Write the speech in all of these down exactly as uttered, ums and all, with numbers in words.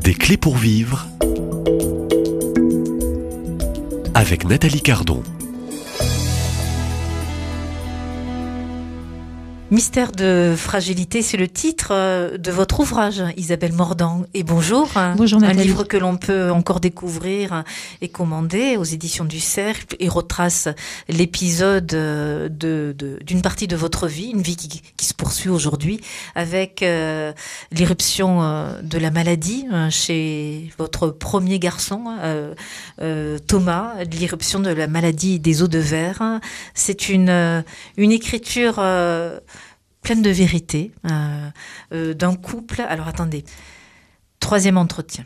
Des clés pour vivre avec Nathalie Cardon. Mystère de fragilité, c'est le titre de votre ouvrage, Isabelle Mordant. Et bonjour. Bonjour Nathalie. Un livre que l'on peut encore découvrir et commander aux éditions du Cercle et retrace l'épisode de, de, d'une partie de votre vie, une vie qui, qui se poursuit aujourd'hui avec euh, l'irruption euh, de la maladie euh, chez votre premier garçon, euh, euh, Thomas, l'irruption de la maladie des os de verre. C'est une, une écriture... Euh, pleine de vérité, euh, euh, d'un couple. Alors attendez, troisième entretien.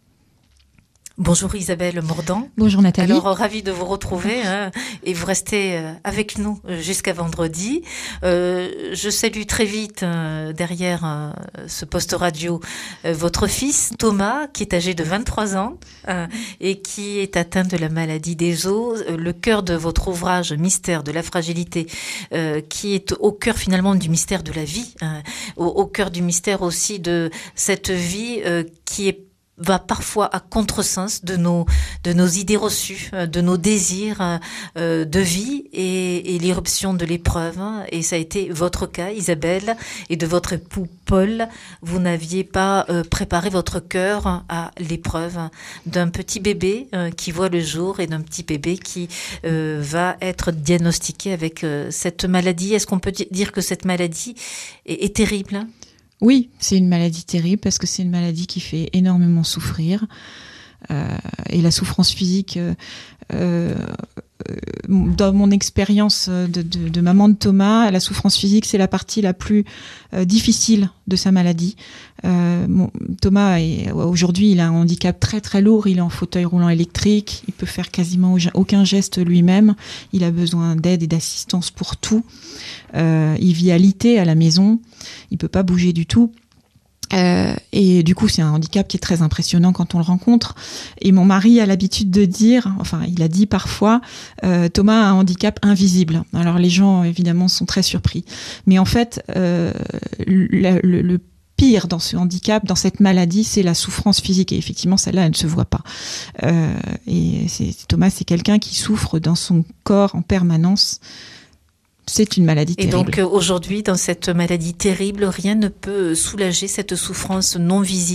Bonjour Isabelle Mordant. Bonjour Nathalie. Alors ravie de vous retrouver hein, et vous restez avec nous jusqu'à vendredi. Euh, je salue très vite euh, derrière euh, ce poste radio euh, votre fils Thomas qui est âgé de vingt-trois ans euh, et qui est atteint de la maladie des os. Euh, le cœur de votre ouvrage Mystère de la fragilité euh, qui est au cœur finalement du mystère de la vie, hein, au, au cœur du mystère aussi de cette vie euh, qui est va parfois à contresens de nos de nos idées reçues, de nos désirs euh, de vie et, et l'irruption de l'épreuve. Et ça a été votre cas, Isabelle, et de votre époux Paul. Vous n'aviez pas euh, préparé votre cœur à l'épreuve d'un petit bébé euh, qui voit le jour et d'un petit bébé qui euh, va être diagnostiqué avec euh, cette maladie. Est-ce qu'on peut dire que cette maladie est, est terrible ? Oui, c'est une maladie terrible parce que c'est une maladie qui fait énormément souffrir. Euh, et la souffrance physique, euh, euh, dans mon expérience de, de, de maman de Thomas, la souffrance physique, c'est la partie la plus euh, difficile de sa maladie. Euh, mon, Thomas, est, aujourd'hui, il a un handicap très très lourd. Il est en fauteuil roulant électrique. Il peut faire quasiment aucun geste lui-même. Il a besoin d'aide et d'assistance pour tout. Euh, il vit alité à la maison. Il peut pas bouger du tout. Euh, et du coup, c'est un handicap qui est très impressionnant quand on le rencontre. Et mon mari a l'habitude de dire, enfin, il a dit parfois, euh, Thomas a un handicap invisible. Alors, les gens, évidemment, sont très surpris. Mais en fait, euh, le, le, le pire dans ce handicap, dans cette maladie, c'est la souffrance physique. Et effectivement, celle-là, elle ne se voit pas. Euh, et c'est, Thomas, c'est quelqu'un qui souffre dans son corps en permanence. C'est une maladie terrible. Et donc aujourd'hui, dans cette maladie terrible, rien ne peut soulager cette souffrance non visible ?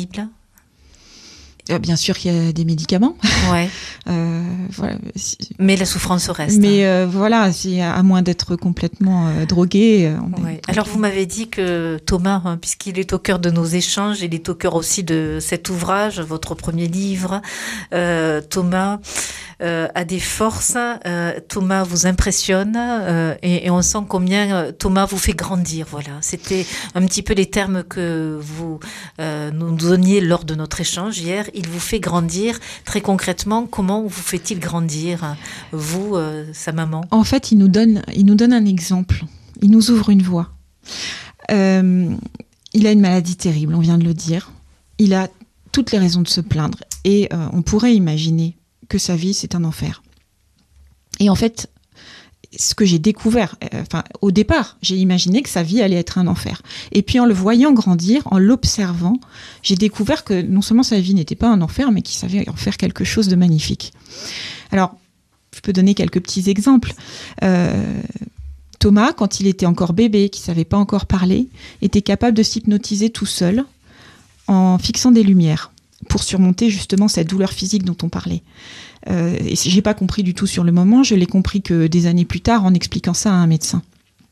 Bien sûr qu'il y a des médicaments. Ouais. euh, voilà. Mais la souffrance reste. Mais euh, voilà, c'est, à moins d'être complètement euh, drogué. On ouais. Alors vous m'avez dit que Thomas, hein, puisqu'il est au cœur de nos échanges, il est au cœur aussi de cet ouvrage, votre premier livre. Euh, Thomas euh, a des forces. Euh, Thomas vous impressionne euh, et, et on sent combien euh, Thomas vous fait grandir. Voilà, c'était un petit peu les termes que vous euh, nous donniez lors de notre échange hier. Il vous fait grandir. Très concrètement, comment vous fait-il grandir, vous, euh, sa maman ? En fait, il nous donne, il nous donne un exemple. Il nous ouvre une voie. Euh, il a une maladie terrible, on vient de le dire. Il a toutes les raisons de se plaindre. Et euh, on pourrait imaginer que sa vie, c'est un enfer. Et en fait, ce que j'ai découvert, euh, enfin, au départ, j'ai imaginé que sa vie allait être un enfer. Et puis en le voyant grandir, en l'observant, j'ai découvert que non seulement sa vie n'était pas un enfer, mais qu'il savait en faire quelque chose de magnifique. Alors, je peux donner quelques petits exemples. Euh, Thomas, quand il était encore bébé, qui savait pas encore parler, était capable de s'hypnotiser tout seul en fixant des lumières pour surmonter justement cette douleur physique dont on parlait. Euh, et j'ai pas compris du tout sur le moment, je l'ai compris que des années plus tard en expliquant ça à un médecin.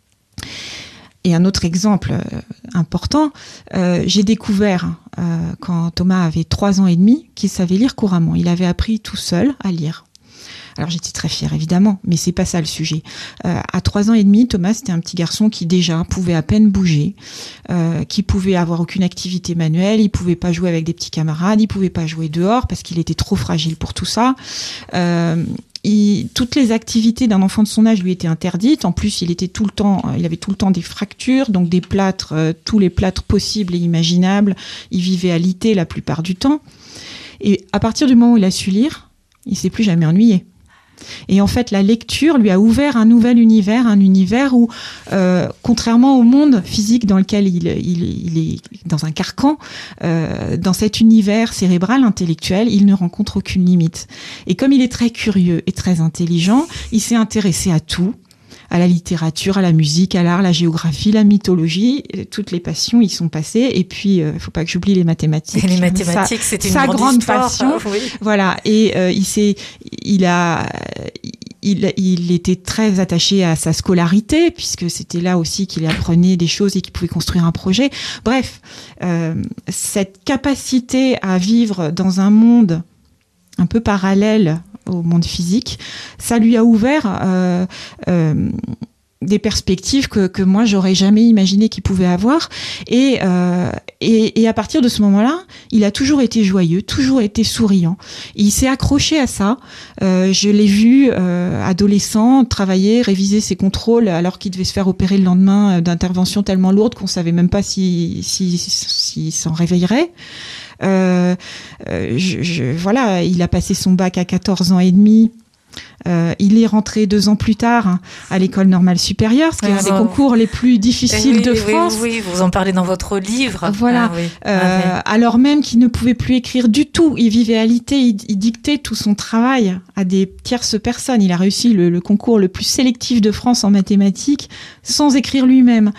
Et un autre exemple euh, important, euh, j'ai découvert euh, quand Thomas avait trois ans et demi qu'il savait lire couramment. Il avait appris tout seul à lire. Alors j'étais très fière évidemment, mais c'est pas ça le sujet. Euh, à trois ans et demi, Thomas c'était un petit garçon qui déjà pouvait à peine bouger, euh, qui pouvait avoir aucune activité manuelle, il pouvait pas jouer avec des petits camarades, il pouvait pas jouer dehors parce qu'il était trop fragile pour tout ça. Euh, il, toutes les activités d'un enfant de son âge lui étaient interdites. En plus, il était tout le temps, il avait tout le temps des fractures, donc des plâtres, euh, tous les plâtres possibles et imaginables. Il vivait alité la plupart du temps. Et à partir du moment où il a su lire, il s'est plus jamais ennuyé. Et en fait, la lecture lui a ouvert un nouvel univers, un univers où, euh, contrairement au monde physique dans lequel il, il, il est dans un carcan, euh, dans cet univers cérébral, intellectuel, il ne rencontre aucune limite. Et comme il est très curieux et très intelligent, il s'est intéressé à tout, à la littérature, à la musique, à l'art, la géographie, la mythologie, toutes les passions y sont passées. Et puis, il euh, ne faut pas que j'oublie les mathématiques. Et les mathématiques, c'était une sa grande, grande histoire, passion. Ah, oui. Voilà. Et euh, il s'est, il a, il, il était très attaché à sa scolarité, puisque c'était là aussi qu'il apprenait des choses et qu'il pouvait construire un projet. Bref, euh, cette capacité à vivre dans un monde un peu parallèle au monde physique, ça lui a ouvert euh, euh, des perspectives que, que moi j'aurais jamais imaginé qu'il pouvait avoir, et, euh, et, et à partir de ce moment-là, il a toujours été joyeux, toujours été souriant. Il s'est accroché à ça. Euh, je l'ai vu euh, adolescent travailler, réviser ses contrôles alors qu'il devait se faire opérer le lendemain d'interventions tellement lourdes qu'on savait même pas si, si, si s'en réveillerait. Euh, euh, je, je, voilà, il a passé son bac à quatorze ans et demi. Euh, il est rentré deux ans plus tard hein, à l'école normale supérieure, ce qui est un des concours les plus difficiles oui, de oui, France. Oui, oui, vous en parlez dans votre livre. Voilà. Ah, oui. euh, ah, oui. Alors même qu'il ne pouvait plus écrire du tout, il vivait à l'I T, il, il dictait tout son travail à des tierces personnes. Il a réussi le, le concours le plus sélectif de France en mathématiques sans écrire lui-même.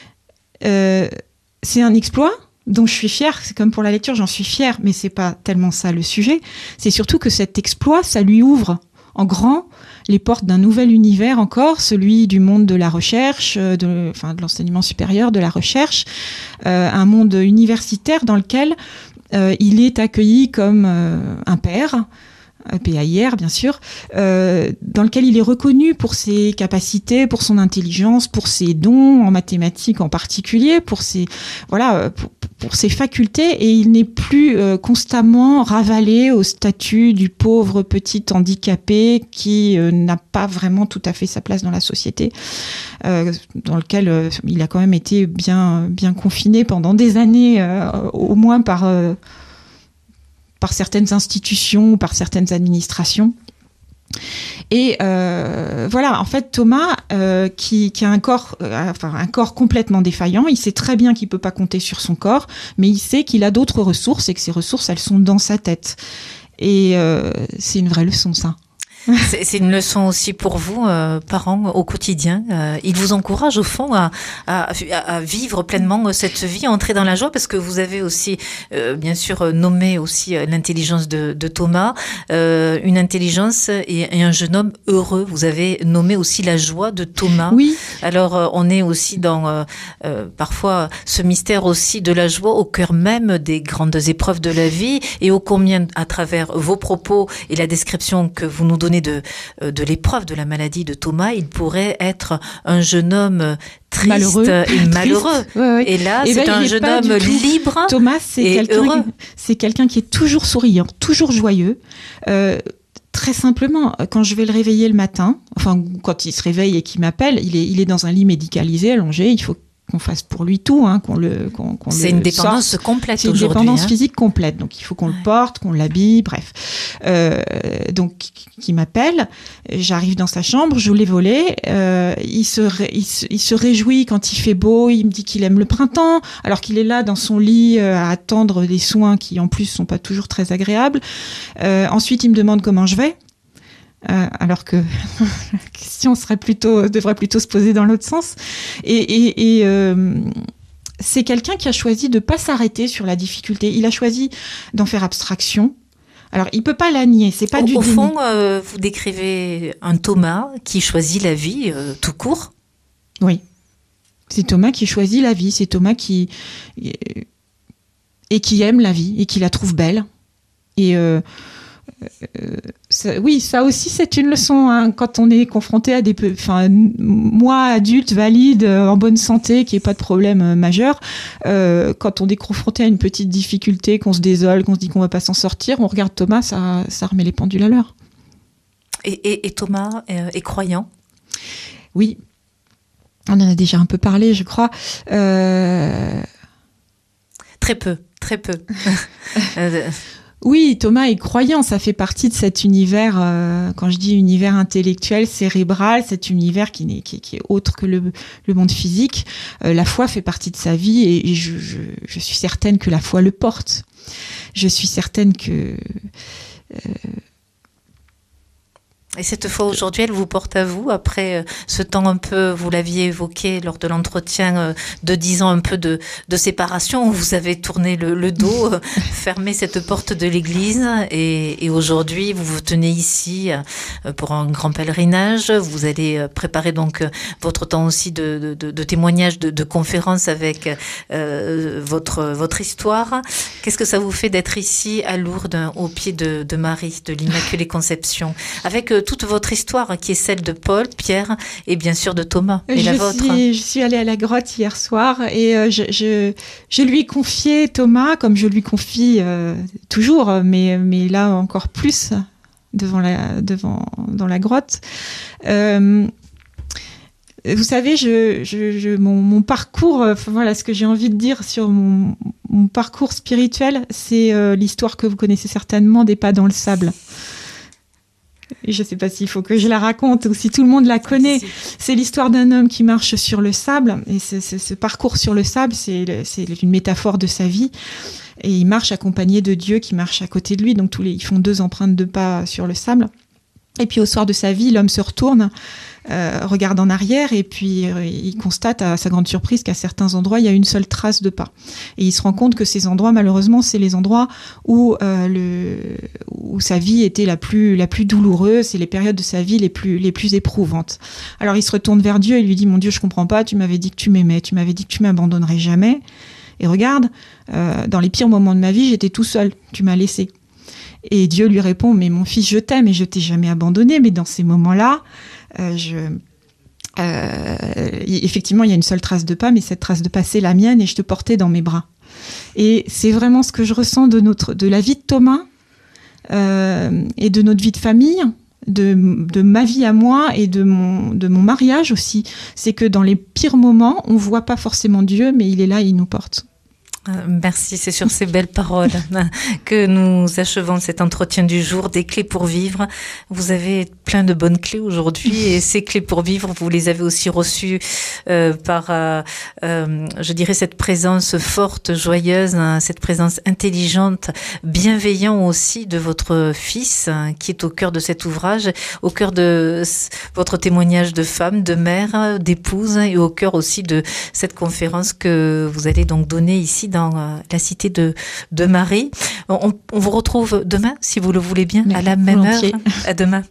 Euh, c'est un exploit dont je suis fière, c'est comme pour la lecture, j'en suis fière, mais c'est pas tellement ça le sujet. C'est surtout que cet exploit, ça lui ouvre en grand les portes d'un nouvel univers encore, celui du monde de la recherche, de, enfin de l'enseignement supérieur, de la recherche, euh, un monde universitaire dans lequel euh, il est accueilli comme euh, un père, P A I R bien sûr, euh, dans lequel il est reconnu pour ses capacités, pour son intelligence, pour ses dons en mathématiques en particulier, pour ses voilà, pour, pour ses facultés, et il n'est plus euh, constamment ravalé au statut du pauvre petit handicapé qui euh, n'a pas vraiment tout à fait sa place dans la société, euh, dans lequel euh, il a quand même été bien bien confiné pendant des années, euh, au moins par euh, par certaines institutions, par certaines administrations. Et euh, voilà, en fait, Thomas, euh, qui, qui a un corps, euh, enfin un corps complètement défaillant, il sait très bien qu'il peut pas compter sur son corps, mais il sait qu'il a d'autres ressources et que ces ressources, elles sont dans sa tête. Et euh, c'est une vraie leçon, ça. C'est, c'est une leçon aussi pour vous, euh, parents, au quotidien. Euh, il vous encourage, au fond, à, à, à vivre pleinement cette vie, à entrer dans la joie, parce que vous avez aussi, euh, bien sûr, nommé aussi l'intelligence de, de Thomas, euh, une intelligence et, et un jeune homme heureux. Vous avez nommé aussi la joie de Thomas. Oui. Alors, euh, on est aussi dans, euh, euh, parfois, ce mystère aussi de la joie au cœur même des grandes épreuves de la vie, et ô combien, à travers vos propos et la description que vous nous donnez de, de l'épreuve de la maladie de Thomas, il pourrait être un jeune homme triste malheureux. et malheureux. Ouais, ouais. Et là, et c'est ben, un jeune homme libre. Thomas, c'est et quelqu'un, heureux. c'est quelqu'un qui est toujours souriant, toujours joyeux. Euh, Très simplement, quand je vais le réveiller le matin, enfin quand il se réveille et qu'il m'appelle, il est, il est dans un lit médicalisé, allongé, il faut qu'on fasse pour lui tout, hein, qu'on le, qu'on, qu'on c'est le une dépendance sorte. complète c'est aujourd'hui. C'est une dépendance hein. physique complète, donc il faut qu'on ouais. le porte, qu'on l'habille, bref. Euh, donc, qui m'appelle, j'arrive dans sa chambre, je l'ai volé, euh, il, se ré, il, se, il se réjouit quand il fait beau, il me dit qu'il aime le printemps, alors qu'il est là dans son lit euh, à attendre des soins qui en plus sont pas toujours très agréables. Euh, ensuite, il me demande comment je vais. Euh, alors que la question serait plutôt, devrait plutôt se poser dans l'autre sens. Et, et, et euh, c'est quelqu'un qui a choisi de ne pas s'arrêter sur la difficulté. Il a choisi d'en faire abstraction. Alors, il ne peut pas la nier, c'est pas au, du Au déni. fond, euh, vous décrivez un Thomas qui choisit la vie euh, tout court. Oui. C'est Thomas qui choisit la vie, c'est Thomas qui... et qui aime la vie, et qui la trouve belle. Et... Euh, Euh, ça, oui, ça aussi c'est une leçon hein, quand on est confronté à des, enfin moi adulte valide euh, en bonne santé qui n'ai pas de problème euh, majeur, euh, quand on est confronté à une petite difficulté, qu'on se désole, qu'on se dit qu'on va pas s'en sortir, on regarde Thomas, ça, ça remet les pendules à l'heure. Et, et, et Thomas est, est croyant ? Oui, on en a déjà un peu parlé, je crois. Euh... Très peu, très peu. euh, Oui, Thomas est croyant, ça fait partie de cet univers, euh, quand je dis univers intellectuel, cérébral, cet univers qui, n'est, qui, qui est autre que le, le monde physique. Euh, la foi fait partie de sa vie et, et je, je, je suis certaine que la foi le porte. Je suis certaine que... Euh, Et cette foi aujourd'hui, elle vous porte à vous, après ce temps un peu, vous l'aviez évoqué lors de l'entretien de dix ans un peu de, de séparation, où vous avez tourné le, le dos, fermé cette porte de l'église, et, et aujourd'hui vous vous tenez ici pour un grand pèlerinage, vous allez préparer donc votre temps aussi de, de, de témoignage, de, de conférence avec euh, votre, votre histoire. Qu'est-ce que ça vous fait d'être ici à Lourdes, au pied de, de Marie, de l'Immaculée Conception, avec toute votre histoire qui est celle de Paul, Pierre et bien sûr de Thomas et je la vôtre. Suis, je suis allée à la grotte hier soir et euh, je, je, je lui ai confié Thomas, comme je lui confie euh, toujours, mais, mais là encore plus devant la, devant, dans la grotte. Euh, Vous savez, je, je, je, mon, mon parcours, enfin, voilà, ce que j'ai envie de dire sur mon, mon parcours spirituel, c'est euh, l'histoire que vous connaissez certainement des pas dans le sable. Et je ne sais pas s'il faut que je la raconte ou si tout le monde la connaît. C'est l'histoire d'un homme qui marche sur le sable. Et ce, ce, ce parcours sur le sable, c'est, c'est une métaphore de sa vie. Et il marche accompagné de Dieu qui marche à côté de lui. Donc tous les, ils font deux empreintes de pas sur le sable. Et puis au soir de sa vie, l'homme se retourne, euh, regarde en arrière et puis euh, il constate à sa grande surprise qu'à certains endroits, il y a une seule trace de pas. Et il se rend compte que ces endroits, malheureusement, c'est les endroits où, euh, le, où sa vie était la plus, la plus douloureuse, c'est les périodes de sa vie les plus, les plus éprouvantes. Alors il se retourne vers Dieu et lui dit « Mon Dieu, je comprends pas, tu m'avais dit que tu m'aimais, tu m'avais dit que tu m'abandonnerais jamais. Et regarde, euh, dans les pires moments de ma vie, j'étais tout seul, tu m'as laissé. » Et Dieu lui répond, mais mon fils, je t'aime et je t'ai jamais abandonné, mais dans ces moments-là, euh, je, euh, effectivement, il y a une seule trace de pas, mais cette trace de pas, c'est la mienne et je te portais dans mes bras. Et c'est vraiment ce que je ressens de, notre, de la vie de Thomas euh, et de notre vie de famille, de, de ma vie à moi et de mon, de mon mariage aussi. C'est que dans les pires moments, on voit pas forcément Dieu, mais il est là et il nous porte. Merci, c'est sur ces belles paroles que nous achevons cet entretien du jour, des clés pour vivre. Vous avez plein de bonnes clés aujourd'hui et ces clés pour vivre, vous les avez aussi reçues euh, par, euh, euh, je dirais, cette présence forte, joyeuse, hein, cette présence intelligente, bienveillante aussi de votre fils hein, qui est au cœur de cet ouvrage, au cœur de votre témoignage de femme, de mère, d'épouse et au cœur aussi de cette conférence que vous allez donc donner ici dans la cité de, de Marie. On, on vous retrouve demain, si vous le voulez bien, mais à la même volontiers. Heure. À demain.